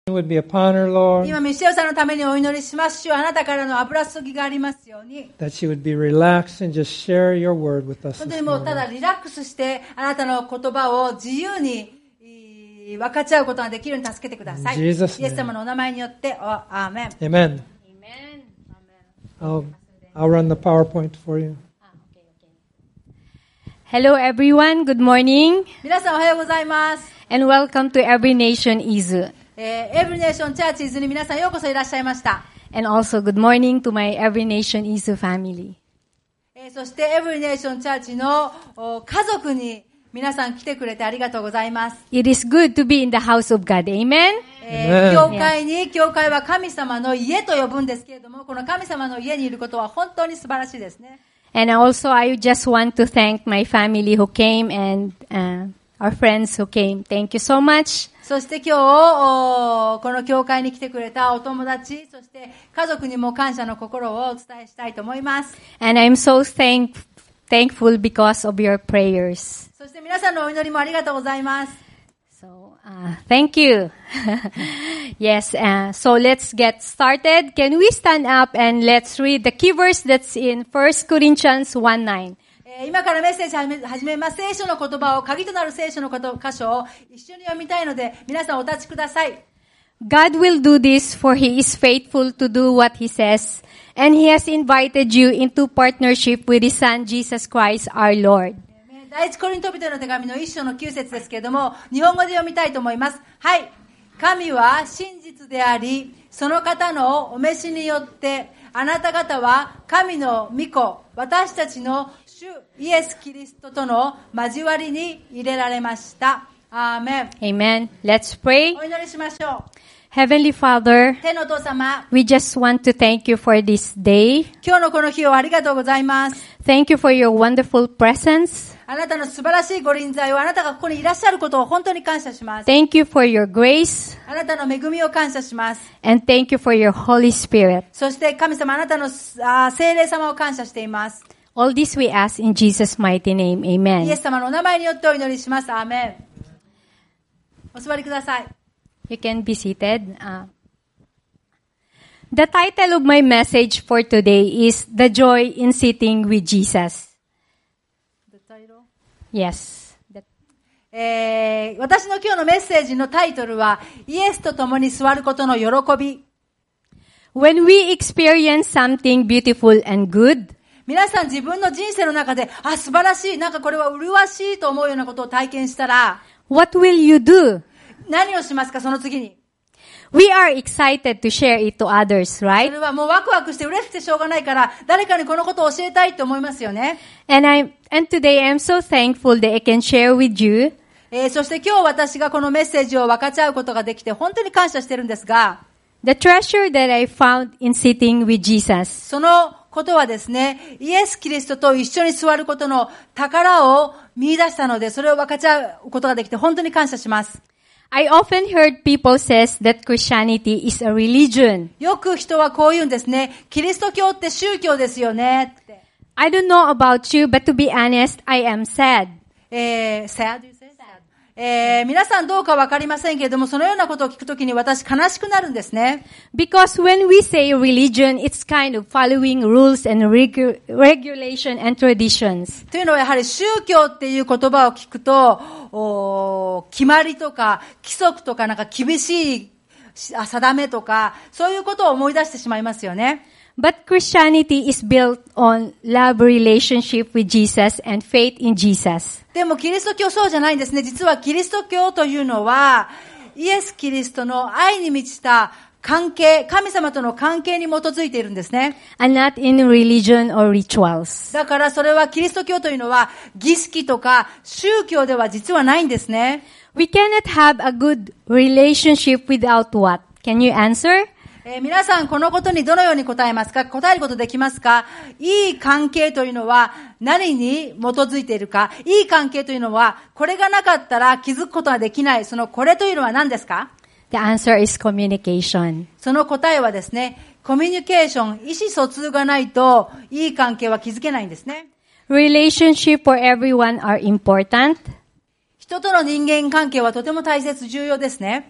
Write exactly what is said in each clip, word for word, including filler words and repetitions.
would be upon her, Lord. 今、ミシェルさんのためにお祈りします。主はあなたからの油注ぎがありますように。 That she would be relaxed and just share your word with us 本当 this にもうただ morning. リラックスして、あなたの言葉を自由に分かち合うことができるように助けてください。 In Jesus' name. イエス様のお名前によって、おアーメン。 Amen. I'll, I'll run the PowerPoint for you. Hello everyone, good morning, 皆さんおはようございます。 and welcome to Every Nation Izu. えー、エブリネーションチャーチーズに皆さんようこそいらっしゃいました。 And also good morning to my Every Nation Izu family. えー、そしてエブリネーションチャーチのお家族に皆さん来てくれてありがとうございます。 It is good to be in the house of God, amen? えー、 Amen. 教会に、教会は神様の家と呼ぶんですけれども、この神様の家にいることは本当に素晴らしいですね。 And also I just want to thank my family who came and uh, our friends who came. Thank you so much. そして今日、この教会に来てくれたお友達、そして家族にも感謝の心をお伝えしたいと思います。 And I'm so thank thankful because of your prayers. そして皆さんのお祈りもありがとうございます。 So, uh, thank you. Yes, uh, so let's get started. Can we stand up and let's read the key verse that's in First Corinthians one nine. えー今からメッセージ始め始めます。聖書の言葉を、鍵となる聖書のこと箇所を一緒に読みたいので、皆さんお立ちください。 God will do this for He is faithful to do what He says, and He has invited you into partnership with His Son Jesus Christ our Lord. 第一コリント人の手紙の一章の九節ですけれども、日本語で読みたいと思います。はい。神は真実であり、その方のお召しによって、あなた方は神の御子、私たちの主イエス・キリストとの交わりに入れられました。アーメン。 Amen. Let's pray. お祈りしましょう。 Heavenly Father, 天のお父様、 we just want to thank you for this day. 今日のこの日をありがとうございます。 Thank you for your wonderful presence. あなたの素晴らしいご臨在を、あなたがここにいらっしゃることを本当に感謝します。 Thank you for your grace, あなたの恵みを感謝します。 and thank you for your Holy Spirit. そして神様、あなたのあ聖霊様を感謝しています。 All this we ask in Jesus' mighty name. イエ Amen. ス様のお名前によってお祈りします。アーメン。お座りください。 You can be seated. Uh, the title of my message for today is The Joy in Sitting with Jesus. Yes. That- えー、私の今日のメッセージのタイトルは、イエスと共に座ることの喜び。 When we experience something beautiful and good, 皆さん自分の人生の中で、あ、素晴らしい、なんかこれは麗しいと思うようなことを体験したら、 what will you do? 何をしますか、その次に。 We are excited to share it to others, そ right? れはもうワクワクして嬉しくてしょうがないから、誰かにこのことを教えたいと思いますよね。 And I and today I'm so thankful that I can share with you えー、そして今日私がこのメッセージを分かち合うことができて本当に感謝してるんですが、 the treasure that I found in sitting with Jesus. そのことはですね、イエス・キリストと一緒に座ることの宝を見出したので、それを分かち合うことができて本当に感謝します。 I often heard people says that Christianity is a religion. よく人はこう言うんですね。キリスト教って宗教ですよねって。 I don't know about you, but to be honest, I am sad. えー、sad? えー、皆さんどうかわかりませんけれども、そのようなことを聞くときに私悲しくなるんですね。 Because when we say religion, it's kind of following rules and regu- regulation and traditions. というのはやはり宗教っていう言葉を聞くと、お決まりとか規則とかなんか厳しい定めとか、そういうことを思い出してしまいますよね。 But Christianity is built on love relationship with Jesus and faith in Jesus. でもキリスト教そうじゃないんですね。実はキリスト教というのは、イエス・キリストの愛に満ちた関係、神様との関係に基づいているんですね。 And not in religion or rituals. だからそれはキリスト教というのは儀式とか宗教では実はないんですね。 We cannot have a good relationship without what? Can you answer? えー、皆さんこのことにどのように答えますか？答えることできますか？いい関係というのは何に基づいているか？いい関係というのはこれがなかったら気づくことができない。そのこれというのは何ですか？ The answer is communication. その答えはですね、コミュニケーション、意思疎通がないといい関係は築けないんですね。 Relationship for everyone are important. 人との人間関係はとても大切、重要ですね。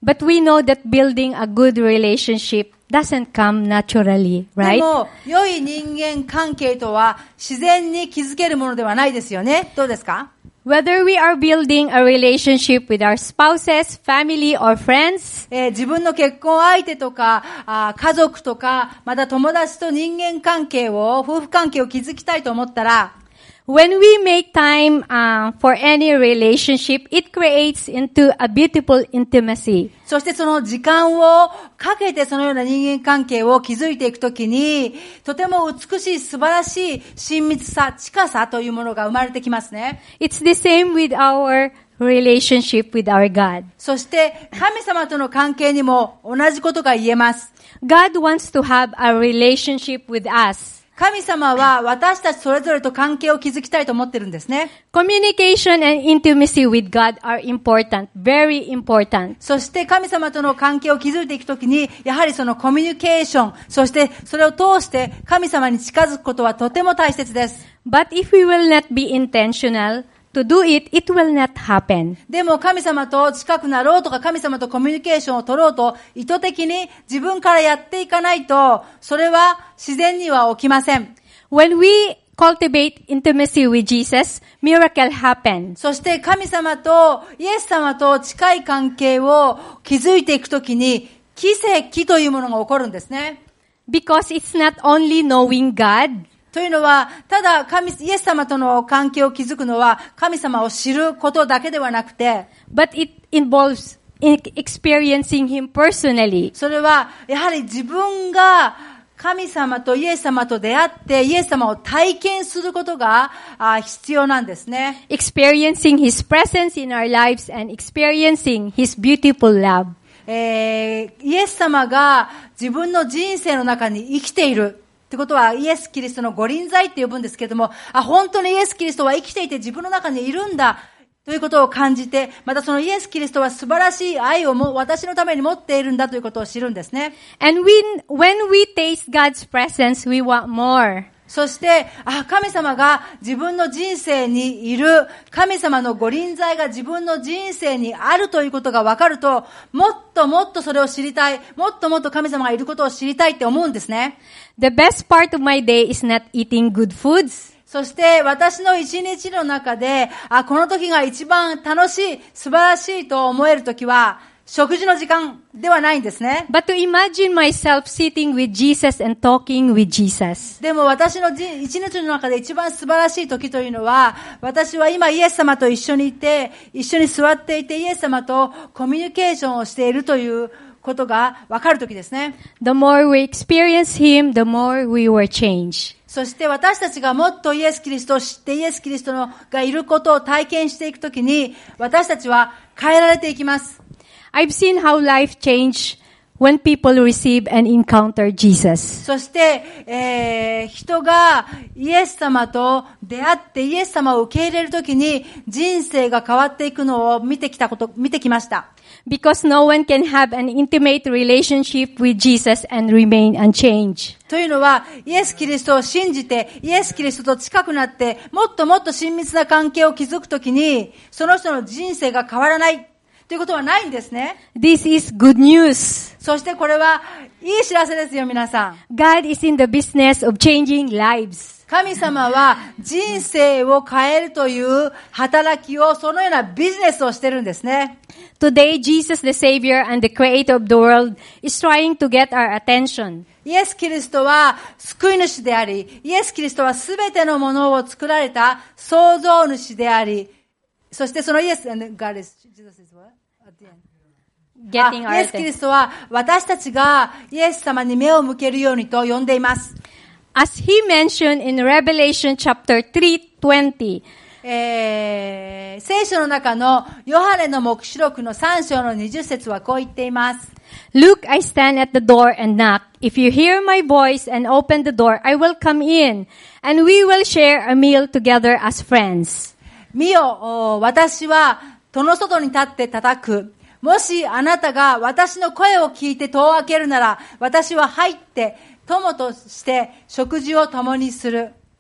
But we know that building a good relationship doesn't come naturally, で right? も、良い人間関係とは自然に築けるものではないですよね。どうですか？ Whether we are building a relationship with our spouses, family, or friends, えー自分の結婚相手とか、あー家族とか、また友達と人間関係を、夫婦関係を築きたいと思ったら、 when we make time uh, for any relationship, it creates into a beautiful intimacy. そしてその時間をかけてそのような人間関係を築いていくときに、とても美しい素晴らしい親密さ、近さというものが生まれてきますね。 It's the same with our relationship with our God. そして神様との関係にも同じことが言えます。 God wants to have a relationship with us. 神様は私たちそれぞれと関係を築きたいと思ってるんですね。 Communication and intimacy with God are important, very important. そして神様との関係を築いていくときに、やはりそのコミュニケーション、そしてそれを通して神様に近づくことはとても大切です。 But if we will not be intentional to do it, it will not happen. でも神様と近くなろうとか神様とコミュニケーションを取ろうと意図的に自分からやっていかないと、それは自然には起きません。 When we cultivate intimacy with Jesus, miracle happen. そして神様とイエス様と近い関係を築いていくときに奇跡というものが起こるんですね。 Because it's not only knowing God, というのは、ただ神、イエス様との関係を築くのは神様を知ることだけではなくて、 but it involves in experiencing Him personally. それはやはり自分が神様とイエス様と出会ってイエス様を体験することがあ必要なんですね。 Experiencing His presence in our lives and experiencing His beautiful love. えー、イエス様が自分の人生の中に生きている。ってことはイエス・キリストの御臨在って呼ぶんですけれども、あ、本当にイエス・キリストは生きていて自分の中にいるんだということを感じて、またそのイエス・キリストは素晴らしい愛をも私のために持っているんだということを知るんですね。 And when, when we taste God's presence, we want more. そして、あ、神様が自分の人生にいる、神様の御臨在が自分の人生にあるということが分かると、もっともっとそれを知りたい、もっともっと神様がいることを知りたいって思うんですね。 The best part of my day is not eating good foods. そして私の一日の中で、あ、この時が一番楽しい、素晴らしいと思える時は、食事の時間ではないんですね。 But to imagine myself sitting with Jesus and talking with Jesus. でも私の一日の中で一番素晴らしい時というのは、私は今イエス様と一緒にいて、一緒に座っていてイエス様とコミュニケーションをしているということが分かる時ですね。 The more we experience Him, the more we were changed. そして私たちがもっとイエス・キリストを知ってイエス・キリストのがいることを体験していくときに、私たちは変えられていきます。 I've seen how life changed when people receive and encounter Jesus. そして、えー、人がイエス様と出会ってイエス様を受け入れるときに人生が変わっていくのを見てきたこと、見てきました。 Because no one can have an intimate relationship with Jesus and remain unchanged. というのは、イエス・キリストを信じて、イエス・キリストと近くなって、もっともっと親密な関係を築くときに、その人の人生が変わらないということはないんですね。 This is good news. そしてこれはいい知らせですよ、皆さん。 God is in the business of changing lives. 神様は人生を変えるという働きを、そのようなビジネスをしてるんですね。 Today, Jesus, the Savior and the Creator of the world, is trying to get our attention. イエス・キリストは救い主であり、イエス・キリストはすべてのものを作られた創造主であり、そしてそのイエス、God is, Jesus is what? At the end. Getting our イエス・キリ attention. ストは私たちがイエス様に目を向けるようにと呼んでいます。 As He mentioned in Revelation chapter three twenty, えー、聖書の中のヨハネの黙示録のさん章のにじゅっ節はこう言っています。 Look, I stand at the door and knock. If you hear my voice and open the door, I will come in, and we will share a meal together as friends. 見よ、私は戸の外に立って叩く。もしあなたが私の声を聞いて戸を開けるなら、私は入って友として食事を共にする。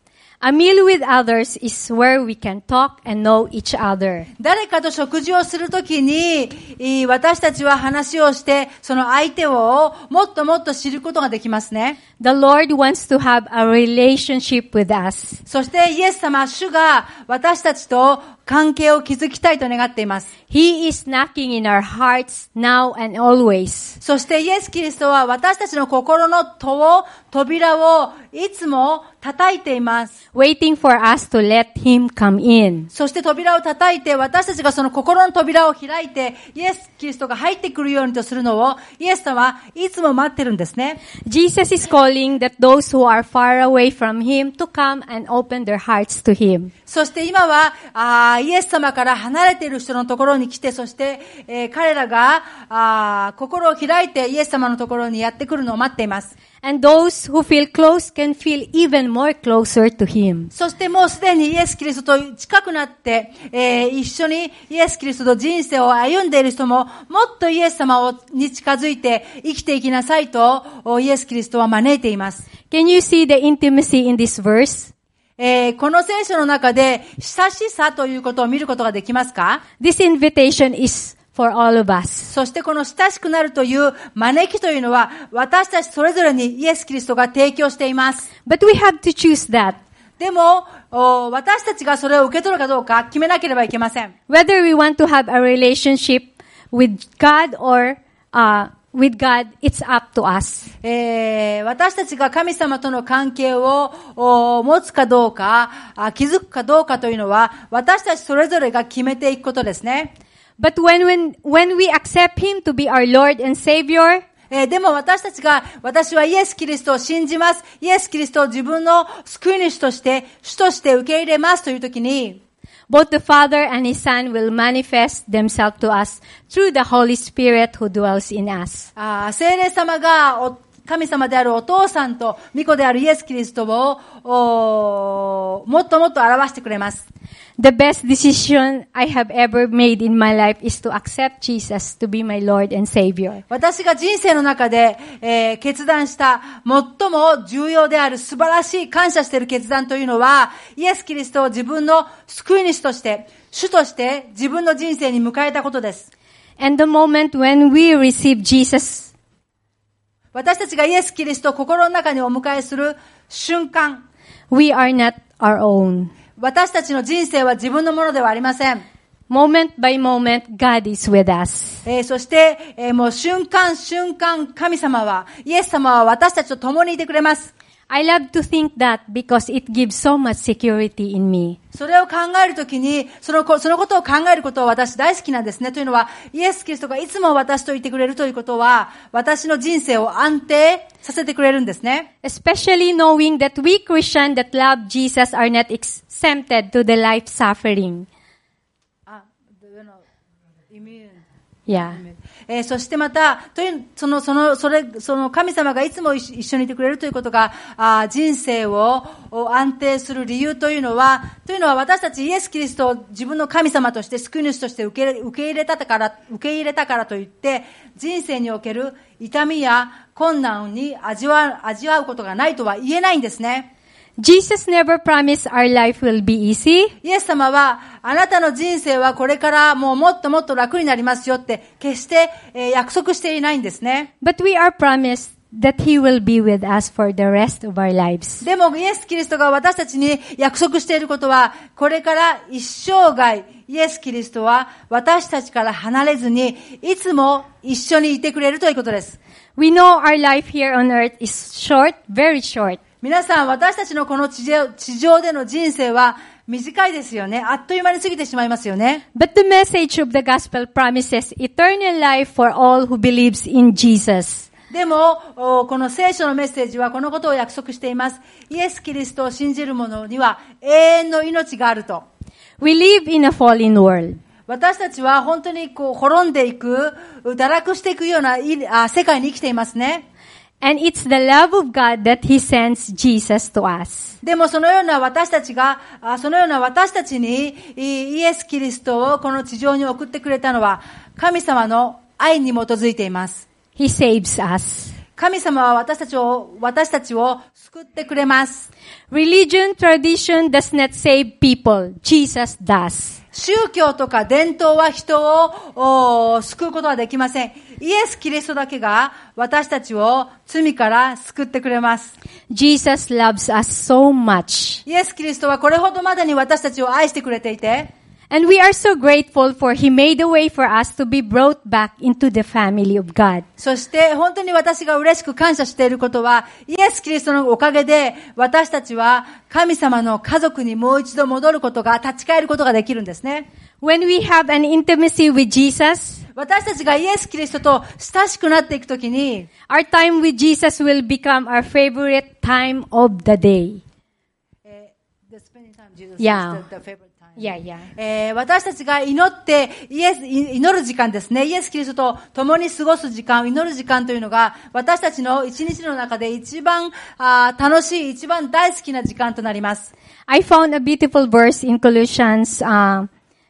A meal with others is where we can talk and know each other. 誰かと食事をするときに、い私たちは話をして、その相手をもっともっと知ることができますね。 The Lord wants to have a relationship with us. そしてイエス様、主が私たちと関係を築きたいと願っています。 He is knocking in our hearts now and always. そしてイエス・キリストは私たちの心の戸を、扉をいつも叩いています。 Waiting for us to let Him come in. そして扉を叩いて、私たちがその心の扉を開いて、イエス・キリストが入ってくるようにとするのを、イエス様はいつも待ってるんですね。 Jesus is calling that those who are far away from Him to come and open their hearts to Him. そして今は、あイエス様から離れている人のところに来て、そして、えー、彼らがあ心を開いてイエス様のところにやってくるのを待っています。 And those who feel close can feel even more closer to Him. そしてもうすでにイエス・キリストと近くなって、えー、一緒にイエス・キリストと人生を歩んでいる人も、もっとイエス様をに近づいて生きていきなさいと、イエス・キリストは招いています。 Can you see the intimacy in this verse? えー、この聖書の中で親しさということを見ることができますか？ This invitation is for all of us. そしてこの親しくなるという招きというのは私たちそれぞれにイエス・キリストが提供しています。 But we have to choose that. でも、私たちがそれを受け取るかどうか決めなければいけません。 Whether we want to have a relationship with God or uh, with God, it's up to us. えー、私たちが神様との関係を持つかどうか、築くかどうかというのは私たちそれぞれが決めていくことですね。 But when, when, when we accept Him to be our Lord and Savior, えー、でも私たちが、私はイエス・キリストを信じます。イエス・キリストを自分の救い主として、主として受け入れますというときに、 both the Father and His Son will manifest themselves to us through the Holy Spirit who dwells in us. あ聖霊様がお神様であるお父さんと御子であるイエス・キリストをもっともっと表してくれます。 The best decision I have ever made in my life is to accept Jesus to be my Lord and Savior. 私が人生の中で、えー、決断した最も重要である素晴らしい感謝している決断というのは、イエス・キリストを自分の救い主として、主として自分の人生に迎えたことです。 And the moment when we receive Jesus, 私たちがイエス・キリストを心の中にお迎えする瞬間、 we are not our own. 私たちの人生は自分のものではありません。 Moment by moment, God is with us. えー、そして、えー、もう瞬間瞬間神様は、イエス様は私たちと共にいてくれます。 I love to think that because it gives so much security in me. それを考えるときに、その、そのことを考えることは私大好きなんですね。というのは、イエス・キリストがいつも私といてくれるということは、私の人生を安定させてくれるんですね。 Especially knowing that we Christians that love Jesus are not exempted to the life suffering. あ、イミューン。 Yeah. えー、そしてまた、という、その、その、それ、その神様がいつも一緒にいてくれるということが、あ人生を安定する理由というのは、というのは私たちイエス・キリストを自分の神様として救い主として受け、受け入れたから、受け入れたからといって、人生における痛みや困難に味わう、味わうことがないとは言えないんですね。 Jesus never promised our life will be easy. イエス様は、あなたの人生はこれからもうもっともっと楽になりますよって決して、えー、約束していないんですね。 But we are promised that He will be with us for the rest of our lives. でもイエス・キリストが私たちに約束していることは、これから一生涯、イエス・キリストは私たちから離れずに、いつも一緒にいてくれるということです。 We know our life here on earth is short, very short. 皆さん、私たちのこの地上、地上での人生は短いですよね。あっという間に過ぎてしまいますよね。 But the message of the gospel promises eternal life for all who believes in Jesus. でも、この聖書のメッセージはこのことを約束しています。イエス・キリストを信じる者には永遠の命があると。 We live in a fallen world. 私たちは本当にこう滅んでいく、堕落していくような世界に生きていますね。 And it's the love of God that He sends Jesus to us. でもそのような私たちが、そのような私たちにイエス・キリストをこの地上に送ってくれたのは神様の愛に基づいています。 He saves us. 神様は私たちを、私たちを救ってくれます。 Religion, tradition does not save people. Jesus does. 宗教とか伝統は人を救うことはできません。イエス・キリストだけが私たちを罪から救ってくれます。 Jesus loves us so much. イエス・キリストはこれほどまでに私たちを愛してくれていて、 And we are so grateful for He made a way for us to be brought back into the family of God. そして本当に私が嬉しく感謝していることは、イエス・キリストのおかげで私たちは神様の家族にもう一度戻ることが、立ち返ることができるんですね。 When we have an intimacy with Jesus, 私たちがイエス・キリストと親しくなっていくときに、 our time with Jesus will become our favorite time of the day. The spending time with Jesus Yeah. is the, the favorite time. Yeah, yeah. えー、私たちが祈ってイエス、祈る時間ですね。イエス・キリストと共に過ごす時間、祈る時間というのが、私たちの一日の中で一番あ楽しい、一番大好きな時間となります。 I found a beautiful verse in Colossians, uh,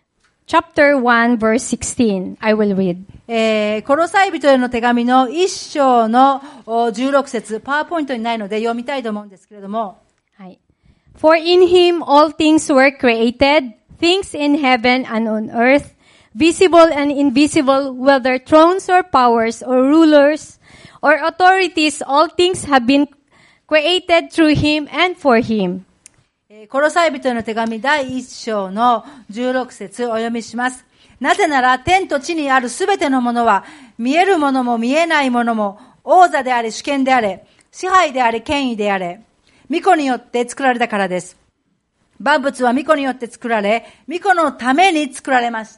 chapter one, verse sixteen. I will read. えー、コロサイ人への手紙の一章のじゅうろく節、パワーポイントにないので読みたいと思うんですけれども、 はい。For in Him all things were created, things in heaven and on earth, visible and invisible, whether thrones or powers or rulers or authorities, all things have been created through Him and for Him. コロサイ人への手紙第一章のじゅうろく節お読みします。なぜなら天と地にあるすべてのものは、見えるものも見えないものも、王座であり主権であれ、支配であり権威であれ、御子によって作られたからです。万物は御子によって作られ、御子のために作られました。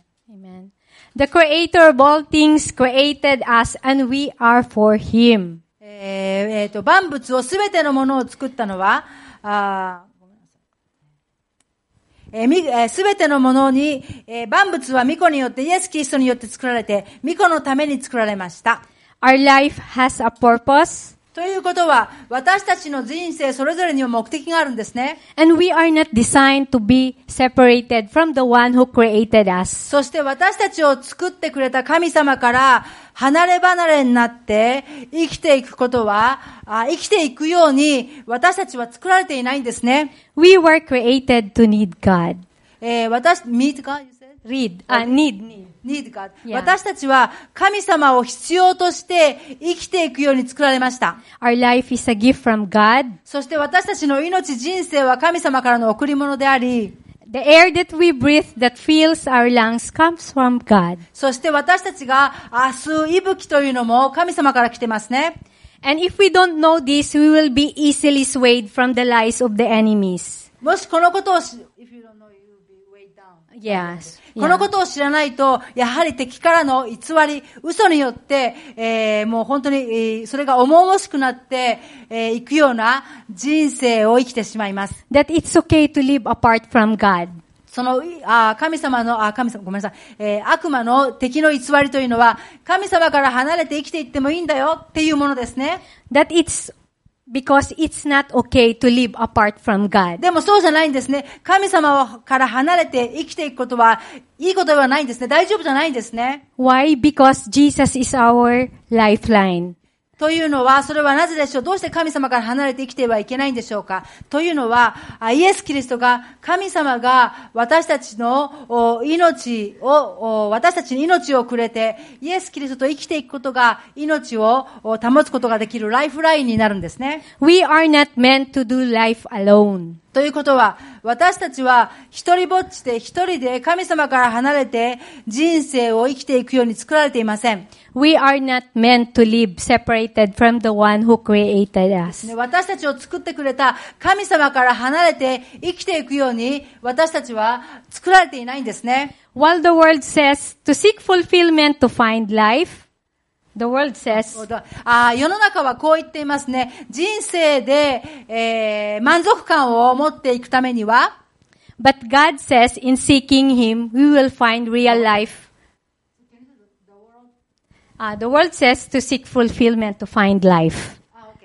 Amen. The Creator of all things created us, and we are for Him. えーえー、と万物をすべてのものを作ったのは、あごめんなさい。えーみえー、すべてのものに、えー、万物は御子によって、イエス・キリストによって作られて、御子のために作られました。 Our life has a purpose. ということは、私たちの人生それぞれには目的があるんですね。 And we are not designed to be separated from the one who created us. そして私たちを作ってくれた神様から離れ離れになって生きていくことは、あ生きていくように私たちは作られていないんですね。 We were created to need God. えー、私、meet God, you said? Read. Uh, need. need. need God. Yeah. 私たちは神様を必要として生きていくように作られました。 Our life is a gift from God. そして私たちの命、人生は神様からの贈り物であり、 The air that we breathe that fills our lungs comes from God. そして私たちが明日、息吹というのも神様から来てますね。 And if we don't know this, we will be easily swayed from the lies of the enemies. もしこのことをし、if you don't know, you will be weighed down. Yes. このことを知らないと、やはり敵からの偽り、嘘によって、えー、もう本当に、えー、それが重々しくなって、えー、いくような人生を生きてしまいます。 That it's okay to live apart from God. その、あ神様の、あ神様、ごめんなさい、えー、悪魔の敵の偽りというのは、神様から離れて生きていってもいいんだよっていうものですね。 That it's because it's not okay to live apart from God. でもそうじゃないんですね。神様から離れて生きていくことはいいことではないんですね。大丈夫じゃないんですね。 Why? Because Jesus is our lifeline. というのは、それはなぜでしょう。どうして神様から離れて生きてはいけないんでしょうか。というのは、イエス・キリストが、神様が私たちの命を、私たちに命をくれて、イエス・キリストと生きていくことが、命を保つことができるライフラインになるんですね。 We are not meant to do life alone. ということは、私たちは一人ぼっちで一人で神様から離れて人生を生きていくように作られていません。 We are not meant to live separated from the one who created us. 私たちを作ってくれた神様から離れて生きていくように私たちは作られていないんですね。 While the world says to seek fulfillment to find life, the world says, あ世の中はこう言っていますね。人生で、えー、満足感を持っていくためには、 but God says in seeking Him, we will find real life. Uh, the world says to seek fulfillment to find life. Ah, okay.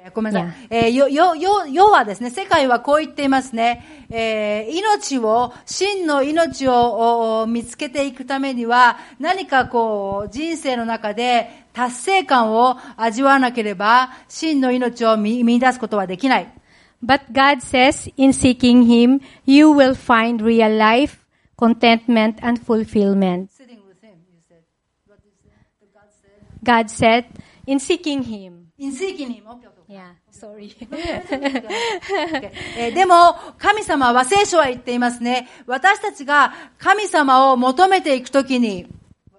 ごめんなさい。えー、よ、よ、よ、要はですね、世界はこう言っていますね。えー、命を、真の命をお見つけていくためには、何かこう、人生の中で達成感を味わわなければ、真の命を見、見出すことはできない。 But God says, in seeking Him, you will find real life, contentment, and fulfillment. Sitting with him, you said. What is it? God said? God said, in seeking Him. In seeking him. Okay, okay. Yeah, sorry. Okay. えーでも、神様は、聖書は言っていますね。私たちが神様を求めていくときに、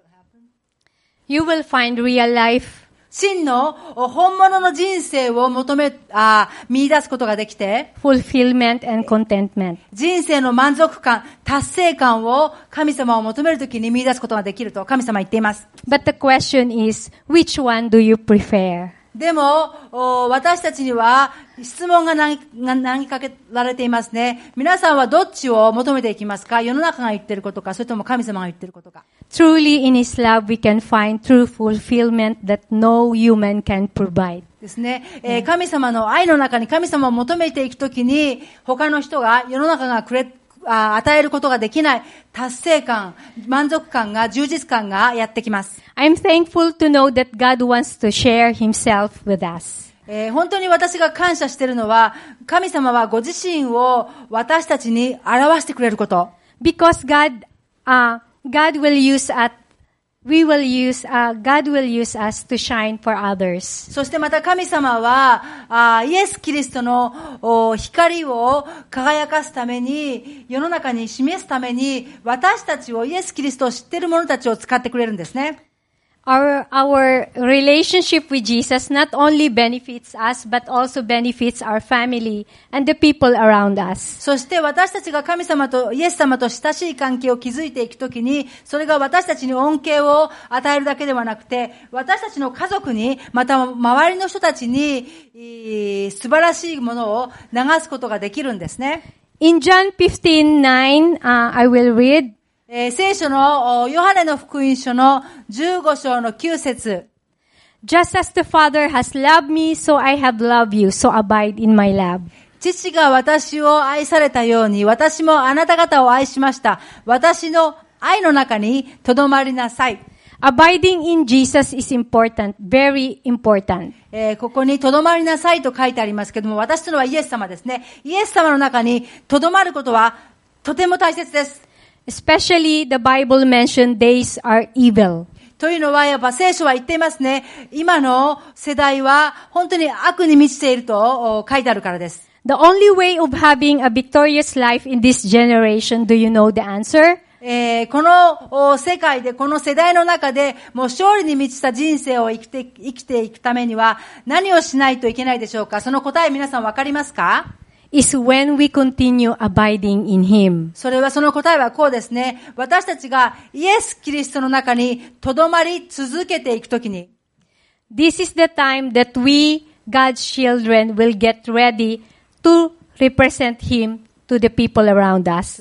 You will find real life, 真の本物の人生を求め、あ見出すことができて、 fulfillment, and contentment. 人生の満足感、達成感を神様を求めるときに見出すことができると神様は言っています。 But the question is, which one do you prefer? でも、私たちには質問が投げかけられていますね。皆さんはどっちを求めていきますか？世の中が言っていることか、それとも神様が言っていることか。 Truly in His love we can find true fulfillment that no human can provide. ですね。えー、神様の愛の中に神様を求めていくときに、他の人が、世の中がくれ、あ与えることができない達成感、満足感が、充実感がやってきます。 I'm thankful to know that God wants to share Himself with us. えー、本当に私が感謝しているのは、神様はご自身を私たちに表してくれること。 Because God, uh, God will use us, we will use, uh, God will use us to shine for others. そしてまた神様は、あイエス・キリストの光を輝かすために、世の中に示すために、私たちを、イエス・キリストを知っている者たちを使ってくれるんですね。 Our, our relationship with Jesus not only benefits us, but also benefits our family and the people around us. そして私たちが神様と、イエス様と親しい関係を築いていくときに、それが私たちに恩恵を与えるだけではなくて、私たちの家族に、また周りの人たちに、素晴らしいものを流すことができるんですね。 In John fifteen nine, uh, I will read. えー、聖書のヨハネの福音書のじゅうご章のきゅう節。 Just as the Father has loved me, so I have loved you, so abide in my love. 父が私を愛されたように、私もあなた方を愛しました。私の愛の中に留まりなさい。 Abiding in Jesus is important, very important. えー、ここに留まりなさいと書いてありますけども、私というのはイエス様ですね。イエス様の中に留まることはとても大切です。 Especially the Bible mentioned days are evil. というのは、やっぱ聖書は言っていますね。今の世代は本当に悪に満ちていると書いてあるからです。 The only way of having a victorious life in this generation, do you know the answer? えー、この世界で、この世代の中で、もう勝利に満ちた人生を生きて、生きていくためには何をしないといけないでしょうか？その答え皆さんわかりますか ？is when we continue abiding in Him. それは、その答えはこうですね。私たちがイエス・キリストの中に留まり続けていくときに。 This is the time that we, God's children, will get ready to represent Him to the people around us.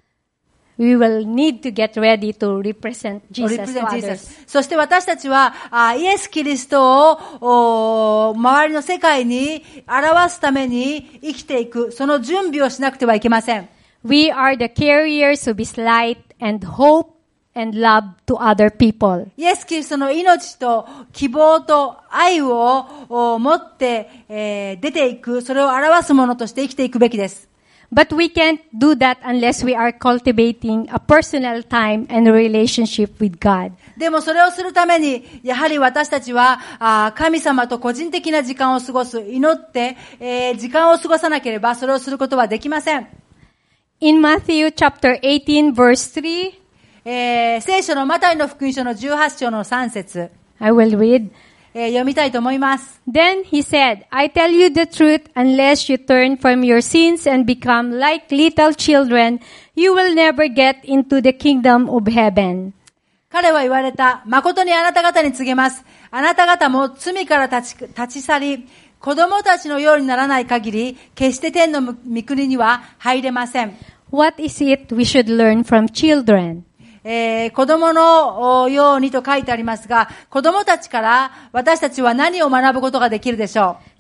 We will need to get ready to represent Jesus to others. そして私たちはあイエス・キリストを周りの世界に表すために生きていく、その準備をしなくてはいけません。 We are the carriers of His light and hope and love to other people. イエス・キリストの命と希望と愛を持って、えー、出ていく、それを表すものとして生きていくべきです。 But we can't do that unless we are cultivating a personal time and a relationship with God. でもそれをするために、やはり私たちはあ神様と個人的な時間を過ごす、祈って、えー、時間を過ごさなければそれをすることはできません。 In Matthew chapter eighteen verse three, えー、聖書のマタイの福音書のじゅうはち章のさん節。 I will read. えー、読みたいと思います。 Then he said, I tell you the truth, unless you turn from your sins and become like little children, you will never get into the kingdom of heaven. 彼は言われた。誠にあなた方に告げます。あなた方も罪から立ち、立ち去り、子供たちのようにならない限り、決して天の御国には入れません。 What is it we should learn from children? えー、子供のようにと書いてありますが、子供たちから私たちは何を学ぶことができるでしょう？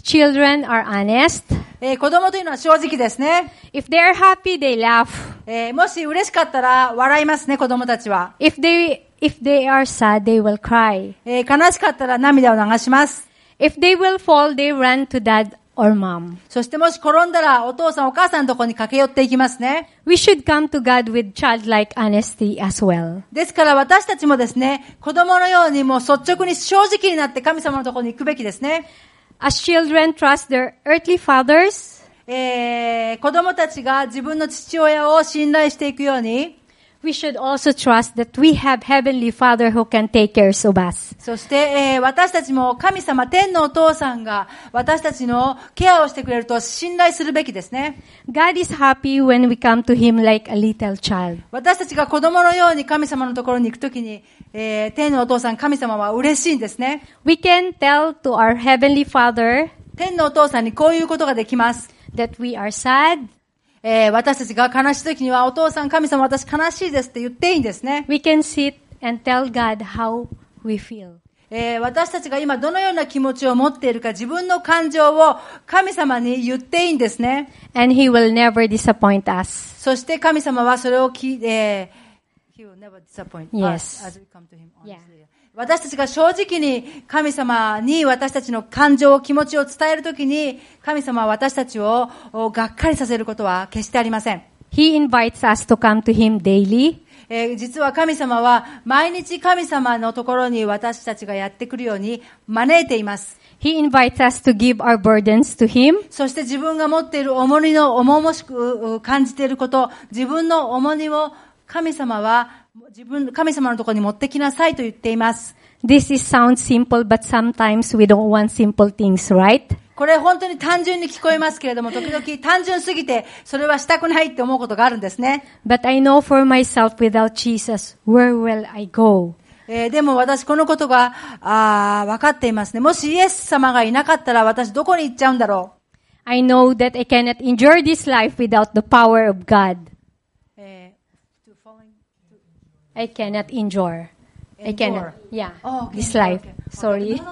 children are honest. えー子供というのは正直ですね。 If they are happy, they laugh. えーもし嬉しかったら笑いますね、子供たちは。 If they, if they are sad, they will cry. えー悲しかったら涙を流します。 If they will fall, they run to dad or mom. そしてもし転んだらお父さんお母さんのところに駆け寄っていきますね。 We should come to God with childlike honesty as well. ですから私たちもですね、子供のようにもう率直に正直になって神様のところに行くべきですね。 As children trust their earthly fathers, えー、子供たちが自分の父親を信頼していくように、 we should also trust that we have Heavenly Father who can take care of us. そして、えー、私たちも神様、天のお父さんが私たちのケアをしてくれると信頼するべきですね。 God is happy when we come to Him like a little child. 私たちが子供のように神様のところに行くときに、えー、天のお父さん、神様は嬉しいんですね。 We can tell to our Heavenly Father 天のお父さんにこういうことができます。 that we are sad. えー、私たちが悲しいときには、お父さん、神様、私悲しいですって言っていいんですね。 We can sit and tell God how we feel. えー、私たちが今どのような気持ちを持っているか、自分の感情を神様に言っていいんですね。 And He will never disappoint us. そして神様はそれを聞いて、He will never disappoint Yes. us as we come to Him honestly. Yeah. 私たちが正直に神様に私たちの感情、気持ちを伝えるときに、神様は私たちをがっかりさせることは決してありません。 He invites us to come to Him daily. えー、実は神様は毎日神様のところに私たちがやってくるように招いています。 He invites us to give our burdens to Him. そして自分が持っている重荷の重々しく感じていること、自分の重荷を神様は自分、神様のところに持ってきなさいと言っています。 This is sounds simple, but sometimes we don't want simple things, right? これ本当に単純に聞こえますけれども、時々単純すぎてそれはしたくないって思うことがあるんですね。 But I know for myself, without Jesus, where will I go? えー、でも私このことがあ分かっていますね。もしイエス様がいなかったら私どこに行っちゃうんだろう。 I know that I cannot endure this life without the power of God. えー to falling, to I cannot endure. I cannot. Yeah. Oh, okay. This life. Okay. Sorry.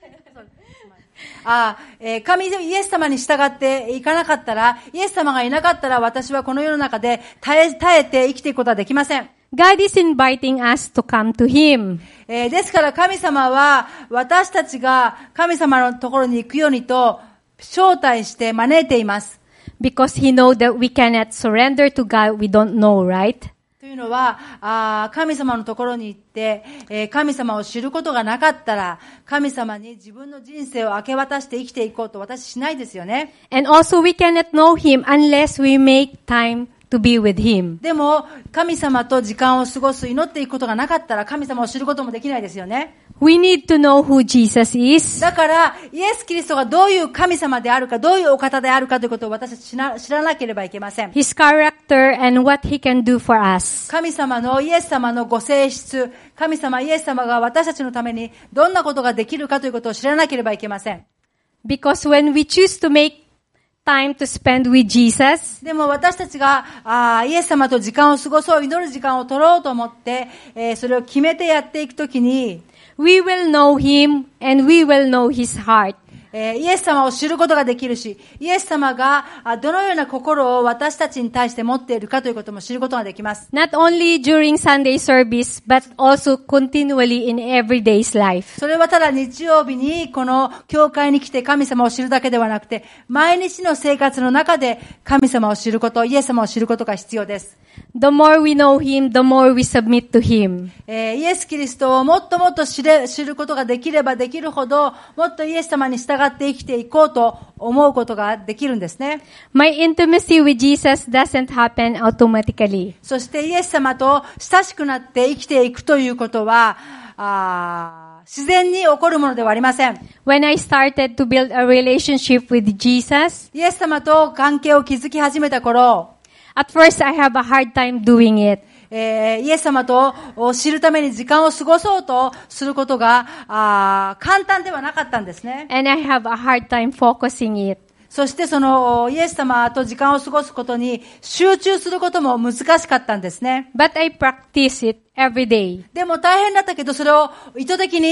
ああ、えー、神イエス様に従っていかなかったら、イエス様がいなかったら私はこの世の中で耐え、耐えて生きていくことはできません。 God is inviting us to come to Him. えー、ですから神様は私たちが神様のところに行くようにと招待して招いています。 Because He knows that we cannot surrender to God we don't know, right? というのは、あ神様のところに行って、えー、神様を知ることがなかったら、神様に自分の人生を明け渡して生きていこうと私しないですよね。 And also we cannot know Him unless we make time to be with Him. でも、神様と時間を過ごす、祈っていくことがなかったら、神様を知ることもできないですよね。 We need to know who Jesus is. だから、イエス・キリストがどういう神様であるか、どういうお方であるかということを私たち知ら、知らなければいけません。 His character and what He can do for us. 神様の、イエス様のご性質、神様、イエス様が私たちのためにどんなことができるかということを知らなければいけません。 Because when we choose to make time to spend with Jesus, でも私たちがあイエス様と時間を過ごそう、祈る時間を取ろうと思って、えー、それを決めてやっていくときに、 we will know Him and we will know His heart. えー、イエス様を知ることができるし、イエス様があどのような心を私たちに対して持っているかということも知ることができます。 Not only during Sunday service, but also continually in everyday's life. それはただ日曜日にこの教会に来て神様を知るだけではなくて、毎日の生活の中で神様を知ること、イエス様を知ることが必要です。 The more we know Him, the more we submit to Him. えー、イエス・キリストをもっともっと知れ、知ることができればできるほど、もっとイエス様に従って生きていこうと思うことができるんですね。 My intimacy with Jesus doesn't happen automatically. そしてイエス様と親しくなって生きていくということは、あ自然に起こるものではありません。 When I started to build a relationship with Jesus, イエス様と関係を築き始めた頃、 at first I have a hard time doing it. えー、イエス様と知るために時間を過ごそうとすることがあ簡単ではなかったんですね。 And I have a hard time focusing it. そしてそのイエス様と時間を過ごすことに集中することも難しかったんですね。 But I practice it every day. でも大変だったけどそれを意図的に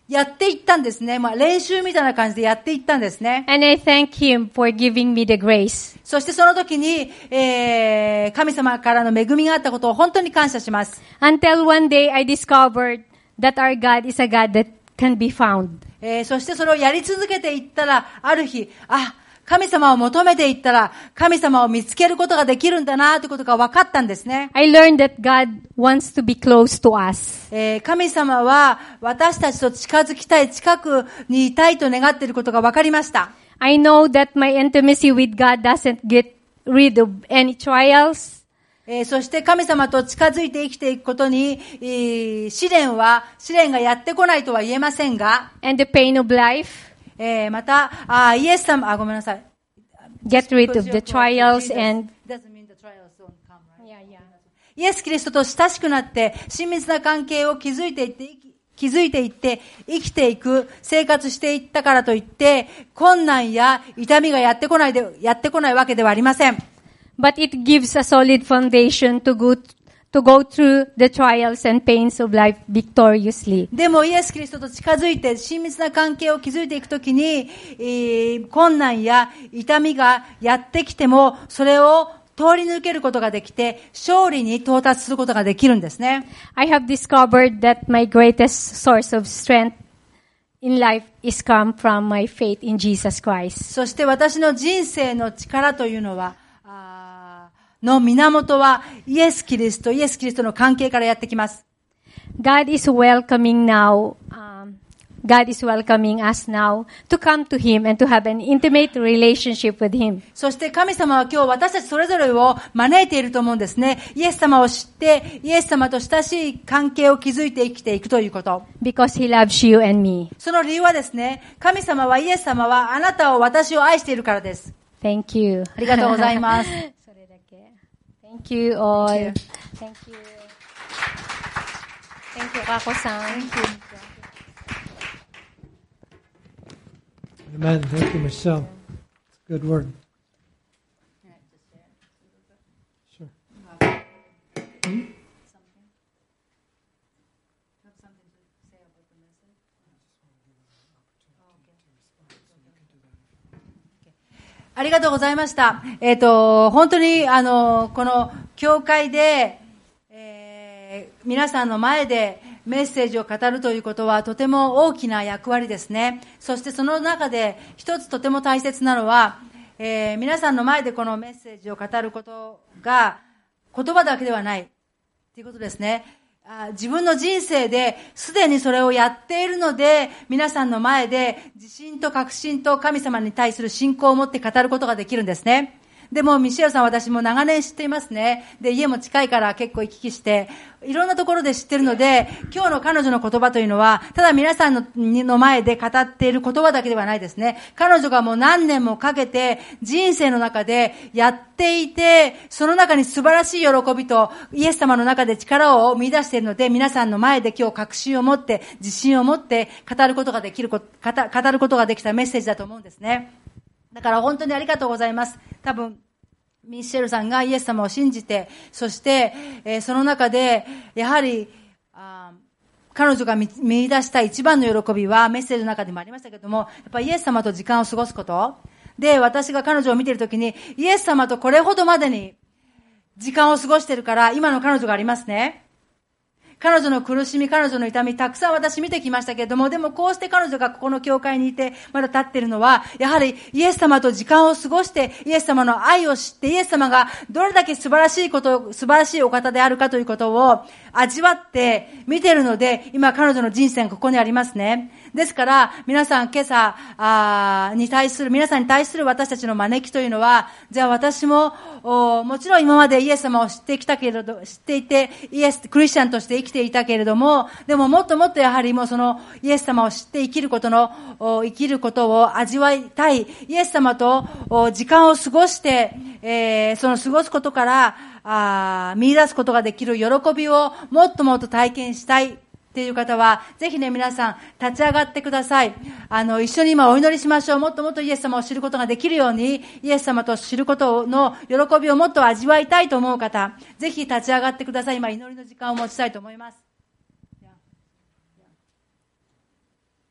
やっていったんですね。まあ練習みたいな感じでやっていったんですね。 And I thank Him for giving me the grace. そしてその時に、えー、神様からの恵みがあったことを本当に感謝します。 Until one day I discovered that our God is a God that can be found. えー、そしてそれをやり続けていったら、ある日、あ、神様を求めていったら、神様を見つけることができるんだなということが分かったんですね。 I learned that God wants to be close to us. えー、神様は私たちと近づきたい、近くにいたいと願っていることが分かりました。 I know that my intimacy with God doesn't get rid of any trials. えー、そして神様と近づいて生きていくことに、えー、試練は、試練がやってこないとは言えませんが、 And the pain of life. えー、また、あ、イエス様、あ、ごめんなさい。 Get rid of the trials and yeah, yeah. イエス・キリストと親しくなって、親密な関係を築いていって、築いていって、生きていく、生活していったからといって、困難や痛みがやってこないで、やってこないわけではありません。 But it gives a solid foundation to go to go through the trials and pains of life victoriously. でもイエス・キリストと近づいて親密な関係を築いていくときに、えー、困難や痛みがやってきても、それを通り抜けることができて、勝利に到達することができるんですね。 I have discovered that my greatest source of strength in life is come from my faith in Jesus Christ. そして私の人生の力というのは、の源はイエス・キリスト、イエス・キリストの関係からやってきます。 God is welcoming now, um, God is welcoming us now to come to Him and to have an intimate relationship with Him. そして神様は今日私たちそれぞれを招いていると思うんですね。イエス様を知って、イエス様と親しい関係を築いて生きていくということ。 Because He loves you and me. その理由はですね、神様はイエス様はあなたを私を愛しているからです。 Thank you. ありがとうございます。 Thank you all. Thank you. Thank you. Thank you, Kako-san. Thank you. Amen. Thank you, Michelle. It's a good word. Sure. Hmm? Something? Have something to say about the message? Okay. ありがとうございました。えっと、本当に、あの、この教会で、えー、皆さんの前でメッセージを語るということはとても大きな役割ですね。そしてその中で一つとても大切なのは、えー、皆さんの前でこのメッセージを語ることが言葉だけではないということですね。自分の人生ですでにそれをやっているので、皆さんの前で自信と確信と神様に対する信仰を持って語ることができるんですね。でもミシェルさん私も長年知っていますね。で、家も近いから結構行き来して、いろんなところで知ってるので、今日の彼女の言葉というのは、ただ皆さん の, の前で語っている言葉だけではないですね。彼女がもう何年もかけて人生の中でやっていて、その中に素晴らしい喜びとイエス様の中で力を見出しているので、皆さんの前で今日確信を持って、自信を持って語ることができる、語ることができたメッセージだと思うんですね。だから本当にありがとうございます。多分、ミシェルさんがイエス様を信じて、そして、えー、その中で、やはり、あ彼女が 見, 見出した一番の喜びは、メッセージの中でもありましたけども、やっぱりイエス様と時間を過ごすこと。で、私が彼女を見ているときに、イエス様とこれほどまでに時間を過ごしているから、今の彼女がありますね。彼女の苦しみ、彼女の痛み、たくさん私見てきましたけれども、でもこうして彼女がここの教会にいて、まだ立っているのは、やはりイエス様と時間を過ごして、イエス様の愛を知って、イエス様がどれだけ素晴らしいこと、素晴らしいお方であるかということを味わって見ているので、今彼女の人生がここにありますね。ですから、皆さん今朝あに対する、皆さんに対する私たちの招きというのは、じゃあ私も、もちろん今までイエス様を知ってきたけれど、知っていて、イエス、クリスチャンとして生きていたけれども、でももっともっとやはりもうそのイエス様を知って生きることの、生きることを味わいたい、イエス様と時間を過ごして、えー、その過ごすことから、あ見出すことができる喜びをもっともっと体験したいっていう方は、ぜひね、皆さん、立ち上がってください。あの、一緒に今お祈りしましょう。もっともっとイエス様を知ることができるように、イエス様と知ることの喜びをもっと味わいたいと思う方、ぜひ立ち上がってください。今、祈りの時間を持ちたいと思います。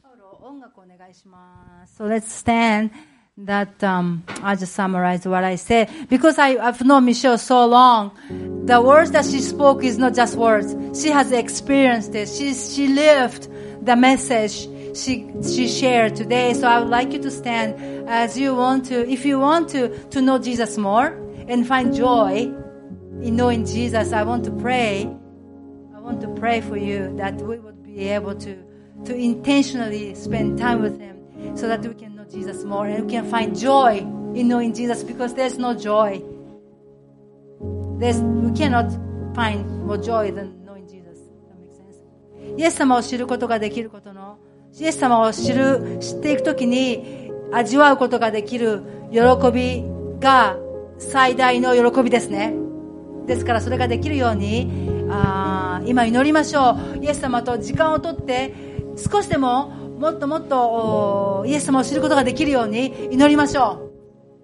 音楽お願いします。So let's stand. That um, I just summarize what I said because I, I've known Michelle so long. The words that she spoke is not just words. She has experienced it. She she lived the message she she shared today. So I would like you to stand as you want to. If you want to to know Jesus more and find joy in knowing Jesus, I want to pray. I want to pray for you that we would be able to to intentionally spend time with Him, so that we can know Jesus more and we can find joy in knowing Jesus, because there's no joy. There's, we cannot find more joy than knowing Jesus. That makes sense. イエス様を知ることができることの、イエス様を知る、知っていくときに味わうことができる喜びが最大の喜びですね。ですからそれができるように、あ今祈りましょう。イエス様と時間をとって少しでももっともっとイエス様を知ることができるように祈りましょう。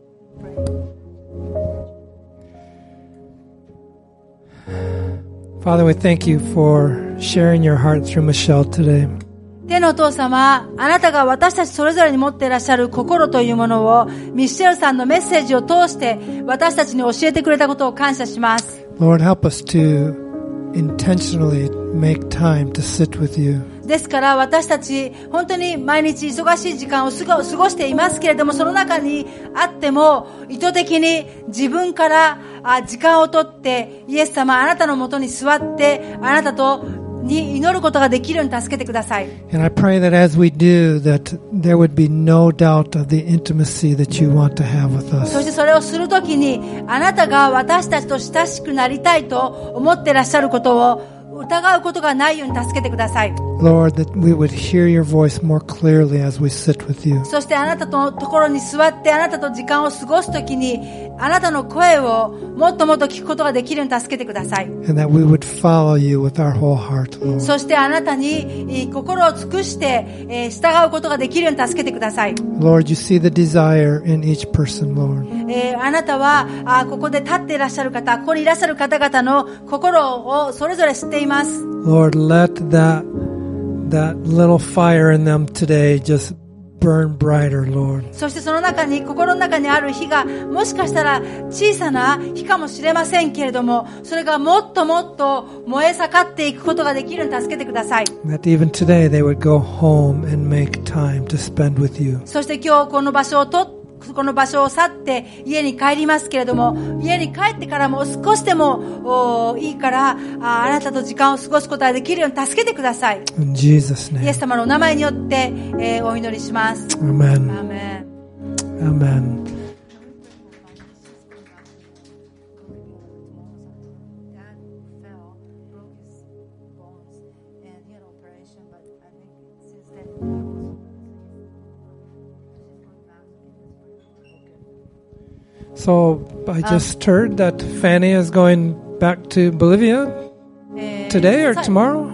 Father, we thank you for sharing your heart through Michelle today. 天のお父様、あなたが私たちそれぞれに持っていらっしゃる心というものをミシェルさんのメッセージを通して私たちに教えてくれたことを感謝します。 Lord, help us to intentionally make time to sit with you. ですから私たち本当に毎日忙しい時間を過ごしていますけれども、その中にあっても意図的に自分から時間をとってイエス様あなたのもとに座ってあなたとに祈ることができるように助けてください。 And I pray that as we do, that there would be no doubt of the intimacy that you want to have with us. そしてそれをするときにあなたが私たちと親しくなりたいと思っていらっしゃることを疑うことがないように助けてください。 Lord, that we would hear your voice more clearly as we sit with you. そしてあなたのところに座ってあなたと時間を過ごすときにあなたの声をもっともっと聞くことができるように助けてください。 And that we would follow you with our whole heart, Lord. そしてあなたに心を尽くして従うことができるように助けてください。 Lord, you see the desire in each person, Lord. えー、あなたはあここで立っていらっしゃる方、ここにいらっしゃる方々の心をそれぞれ知っています。 Lord, let that that little fire in them today just burn brighter, Lord. そしてその中に心の中にある火がもしかしたら小さな火かもしれませんけれども、それがもっともっと燃え盛っていくことができるように助けてください。 That even today they would go home and make time to spend with you. そして今日この場所をとこの場所を去って家に帰りますけれども、家に帰ってからも少しでもいいからああなたと時間を過ごすことができるように助けてください。 In Jesus' name. イエス様のお名前によって、えー、お祈りします。 Amen. Amen. Amen. So I just heard that Fanny is going back to Bolivia today or tomorrow?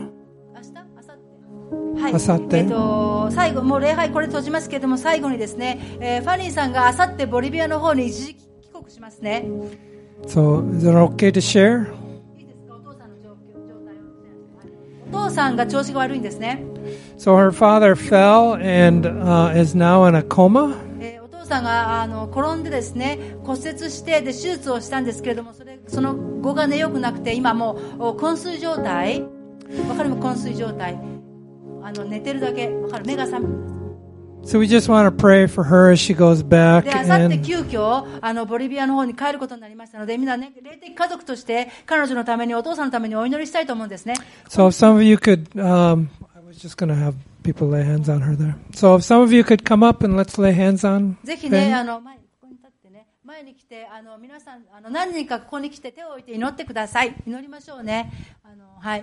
はい、 あさってえっと、最後、もう礼拝これ閉じますけれども、最後にですね、えー、ファニーさんがあさってボリビアの方に一時帰国しますね。 So is it okay to share? いいですか、お父さんの状況、状態を。お父さんが調子が悪いんですね。 So her father fell and uh, is now in a coma. お父さんがあの転んでですね、骨折してで手術をしたんですけれども、それその後がね良くなくて今もう昏睡状態、わかる？昏睡状態、あの寝てるだけ、わかる？目が覚める。 So we just want to pray for her as she goes back. で、あさって And 急遽あのボリビアの方に帰ることになりましたので、みんなね霊的家族として彼女のためにお父さんのためにお祈りしたいと思うんですね。 so if some of you could, um, I was just going to have people lay hands on her there. So if some of you could come up and let's lay hands on. ぜひね、あの前にここに立ってね、前に来て、あの皆さんあの何人かここに来て手を置いて祈ってください。祈りましょうね。あのはい。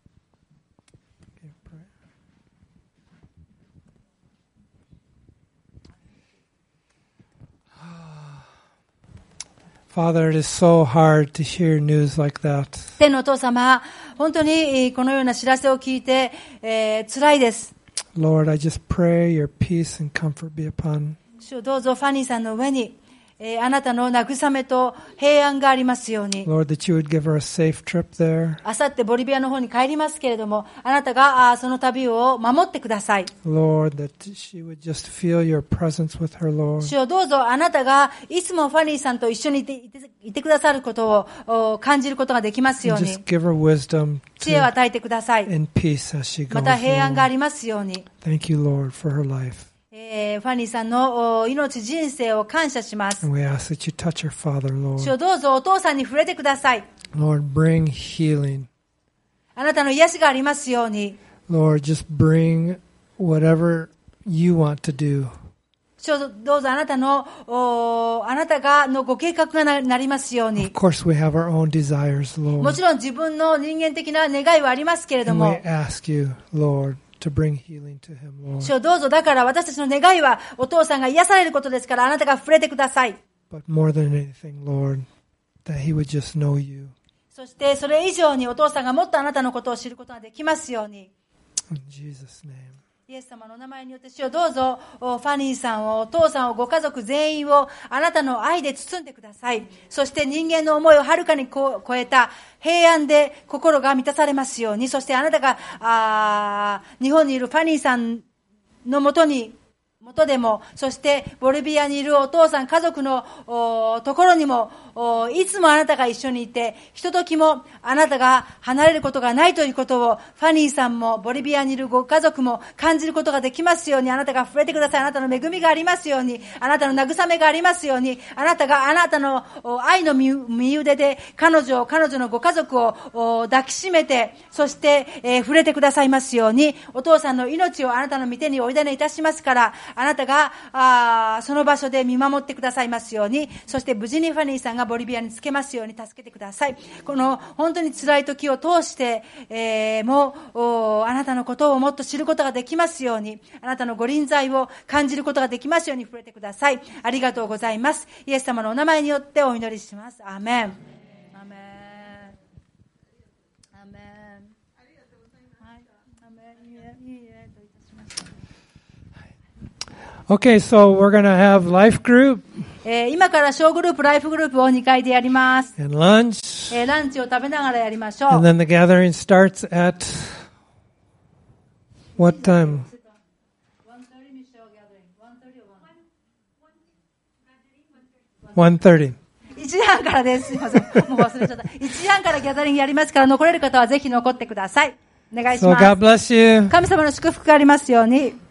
Father, it is so hard to hear news like that. 天のお父様、本当にこのような知らせを聞いて、えー、辛いです。 Lord, I just pray your peace and comfort be upon. 主よどうぞファニーさんの上に、 えーあなたの慰めと平安がありますように。 Lord, that you would give her a safe trip there. あさってボリビアの方に帰りますけれども、あなたがあーその旅を守ってください。 Lord, that she would just feel your presence with her, Lord. 主よ、どうぞあなたがいつもファニーさんと一緒にいて、いて、いてくださることをお感じることができますよう And に。 just give her wisdom 知恵を to, 与えてください。 and peace as she ま goes. た平安があ Lord. りますように。 Thank you, Lord, for her life. えーファニーさんのお命、人生を感謝します。 And we ask that you touch her father, 主 Lord. よ、どうぞお父さんに触れてください。 Lord, bring healing. あなたの癒しがありますように。 Lord, just bring whatever you want to do. 主よ、どうぞあなたの、おあなたがのご計画が な, なりますよう Of に。 course, we have our own desires, も Lord. ちろん自分の人間的な願いはありますけれど And we も、 ask you, Lord, to bring healing to him, 主 Lord. よ、どうぞだから私たちの願いはお父さんが癒されることですから、あなたが触れてください。 But more than anything, Lord, that he would just know you. そしてそれ以上にお父さんがもっとあなたのことを知ることができますように。 In Jesus' name. イエス様のお名前によって主よ、どうぞおファニーさんを、お父さんを、ご家族全員をあなたの愛で包んでください。そして人間の思いをはるかにこ超えた平安で心が満たされますように。そしてあなたがあ日本にいるファニーさんのもとに元でも、そしてボリビアにいるお父さん家族のおところにもおいつもあなたが一緒にいて、ひとときもあなたが離れることがないということをファニーさんもボリビアにいるご家族も感じることができますように。あなたが触れてください。あなたの恵みがありますように。あなたの慰めがありますように。あなたがあなたのお愛の身腕で彼女を、彼女のご家族をお抱きしめて、そして、えー、触れてくださいますように。お父さんの命をあなたの御手にお委ねいたしますから、あなたがあその場所で見守ってくださいますように。そして無事にファニーさんがボリビアにつけますように助けてください。この本当に辛い時を通して、えー、もうあなたのことをもっと知ることができますように、あなたのご臨在を感じることができますように触れてください。ありがとうございます。イエス様のお名前によってお祈りします。アーメン。アーメン。アーメン。アーメン。はい。アーメン。いいえ、いいえといたしました。 Okay, so we're going to have life group えー、今から小グループ、ライフグループをにかいでやります。 and lunch. えー、ランチを食べながらやりましょう。 And then the gathering starts at what time? one thirty. いちじはんからです。すいません。もう忘れちゃった。いちじはんからギャザリングやりますから、残れる方はぜひ残ってください。お願いし So ます。 God bless you. 神様の祝福がありますように。